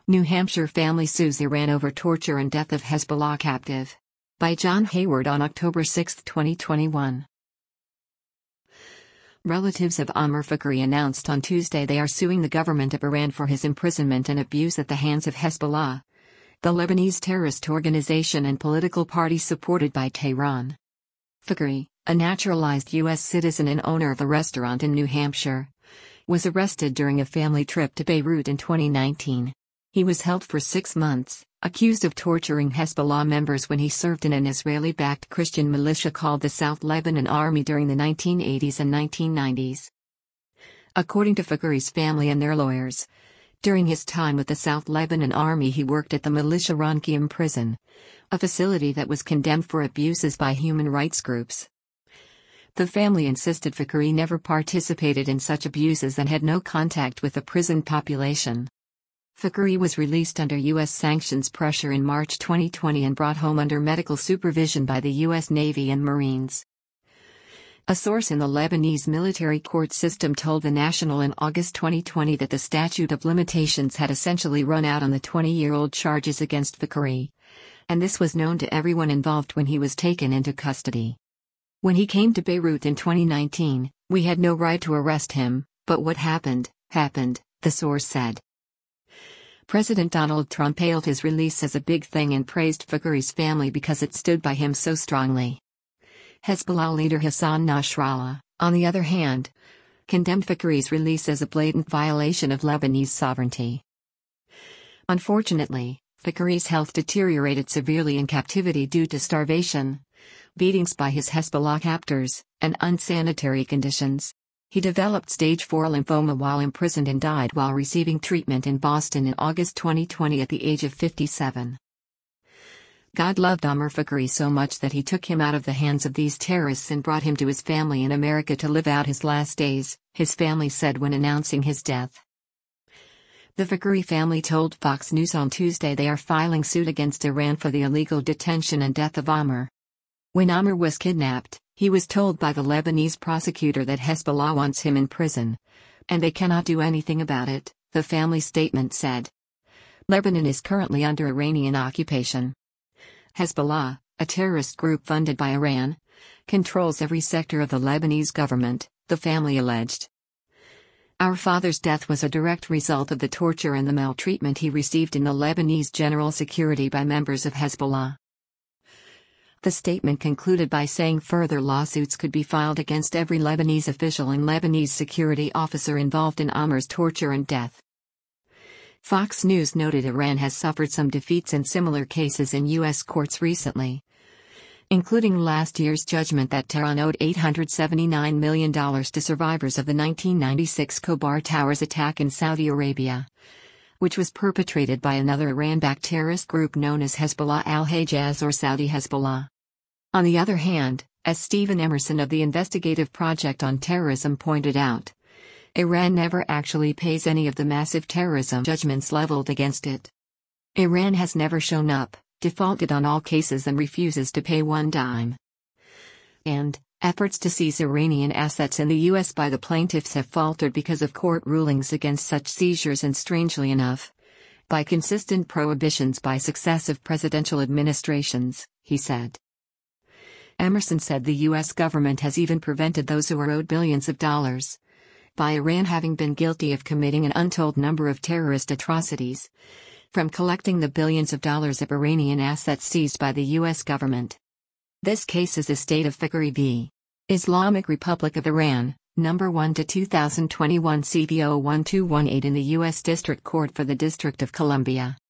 New Hampshire family sues Iran over torture and death of Hezbollah captive. By John Hayward on October 6, 2021. Relatives of Ammar Fakhri announced on Tuesday they are suing the government of Iran for his imprisonment and abuse at the hands of Hezbollah, the Lebanese terrorist organization and political party supported by Tehran. Fakhri, a naturalized U.S. citizen and owner of a restaurant in New Hampshire, was arrested during a family trip to Beirut in 2019. He was held for 6 months, accused of torturing Hezbollah members when he served in an Israeli-backed Christian militia called the South Lebanon Army during the 1980s and 1990s. According to Fakhri's family and their lawyers, during his time with the South Lebanon Army he worked at the militia run Qiyam prison, a facility that was condemned for abuses by human rights groups. The family insisted Fakhri never participated in such abuses and had no contact with the prison population. Fakhri was released under U.S. sanctions pressure in March 2020 and brought home under medical supervision by the U.S. Navy and Marines. A source in the Lebanese military court system told The National in August 2020 that the statute of limitations had essentially run out on the 20-year-old charges against Fakhri, and this was known to everyone involved when he was taken into custody. When he came to Beirut in 2019, we had no right to arrest him, but what happened, the source said. President Donald Trump hailed his release as a big thing and praised Fakhri's family because it stood by him so strongly. Hezbollah leader Hassan Nasrallah, on the other hand, condemned Fakhri's release as a blatant violation of Lebanese sovereignty. Unfortunately, Fakhri's health deteriorated severely in captivity due to starvation, beatings by his Hezbollah captors, and unsanitary conditions. He developed stage 4 lymphoma while imprisoned and died while receiving treatment in Boston in August 2020 at the age of 57. God loved Ammar Fakhri so much that he took him out of the hands of these terrorists and brought him to his family in America to live out his last days, his family said when announcing his death. The Fakhri family told Fox News on Tuesday they are filing suit against Iran for the illegal detention and death of Ammar. When Ammar was kidnapped, he was told by the Lebanese prosecutor that Hezbollah wants him in prison, and they cannot do anything about it, the family statement said. Lebanon is currently under Iranian occupation. Hezbollah, a terrorist group funded by Iran, controls every sector of the Lebanese government, the family alleged. Our father's death was a direct result of the torture and the maltreatment he received in the Lebanese General Security by members of Hezbollah. The statement concluded by saying further lawsuits could be filed against every Lebanese official and Lebanese security officer involved in Ammar's torture and death. Fox News noted Iran has suffered some defeats in similar cases in U.S. courts recently, including last year's judgment that Tehran owed $879 million to survivors of the 1996 Khobar Towers attack in Saudi Arabia, which was perpetrated by another Iran-backed terrorist group known as Hezbollah al-Hijaz or Saudi Hezbollah. On the other hand, as Stephen Emerson of the Investigative Project on Terrorism pointed out, Iran never actually pays any of the massive terrorism judgments leveled against it. Iran has never shown up, defaulted on all cases and refuses to pay one dime. And efforts to seize Iranian assets in the U.S. by the plaintiffs have faltered because of court rulings against such seizures and strangely enough, by consistent prohibitions by successive presidential administrations, he said. Emerson said the U.S. government has even prevented those who are owed billions of dollars by Iran having been guilty of committing an untold number of terrorist atrocities, from collecting the billions of dollars of Iranian assets seized by the U.S. government. This case is the State of Fakhri v. Islamic Republic of Iran, No. 1-2021 CVO 1218 in the U.S. District Court for the District of Columbia.